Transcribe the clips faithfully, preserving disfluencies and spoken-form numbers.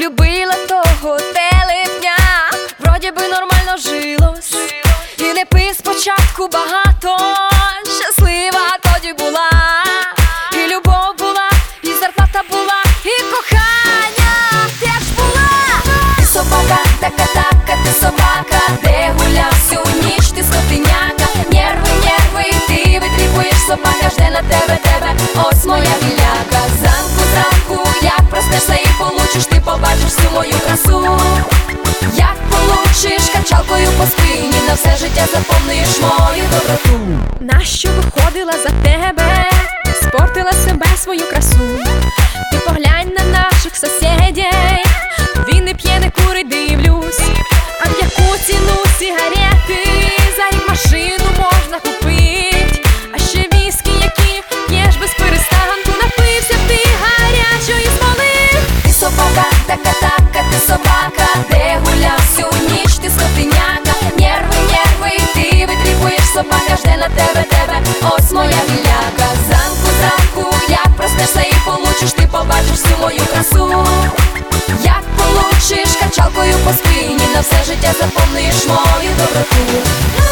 полюбила того телепня, вроді би нормально жилось, і не пий спочатку багато. Щаслива тоді була, і любов була, і зарплата була, і кохання теж була. Ти собака, така-така, ти собака, де гуляв всю ніч, ти скотиняка. Нерви, нерви, ти витріпуєш, собака жде на тебе, тебе, ось моя гіляка. Зранку, зранку, як проснешся і получиш, ти побачиш всю мою красу. Як получиш качалкою по спині, на все життя заповнюєш мою доброту. Нащо виходила за тебе, спортила себе свою красу. Ти поглянь на наших сусідей, він не п'є, не курить, дивлюсь. А в яку ціну сигарети, за рік машину можна купить. А ще віскі, які п'єш без перестанку, напився ти гарячої смоли. Ти собака, така-така, ти собака, де гуляв всю ніч, ти скотиняка. Нерви, нерви, ти витріпуєш, собака жде на тебе, тебе, ось моя гіляка. Зранку, зранку, як проснешся і получиш, ти побачиш всю мою красу. Як получиш качалкою по спині, на все життя заповнюєш мою доброту.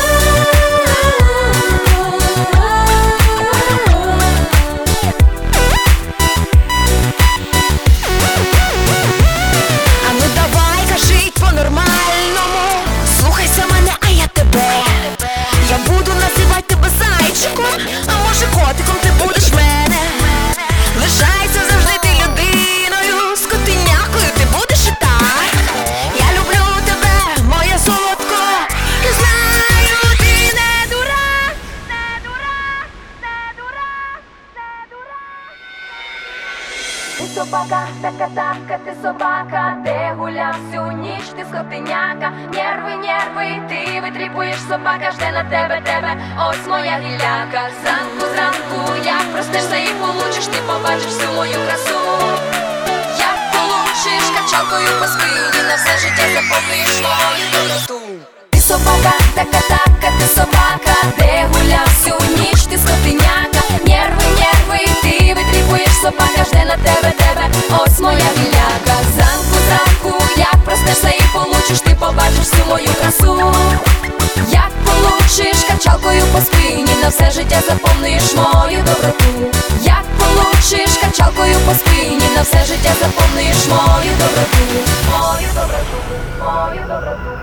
А може котиком ти будеш мене? Лишайся завжди ти людиною, скотинякою ти будеш і так. Я люблю тебе, моя солодко, і знаю, ти не дурак, не дурак, не дурак, не дурак. Ти собака, така-така, ти собака, де гуляв всю ніч, ти скотиняка. Нерви, нерви, ти витріпуєш, собака жде на тебе, тебе, ось моя гіляка. Зранку, зранку, як проснешся і получиш, ти побачиш всю мою красу. Як получиш качалкою по спині, на все життя заповнюєш мою доброту. Ти собака, така-така, ти собака, де гуляв всю ніч, ти скотиняка. Нерви, нерви, ти витріпуєш, собака жде на тебе, тебе, ось моя гіляка. Зранку, зранку, як проснешся і получиш, ти побачиш всю мою красу. Як получиш качалкою по спині, на все життя заповнюєш мою доброту. Як получиш качалкою по спині, на все життя заповнюєш мою доброту. Мою доброту, мою доброту.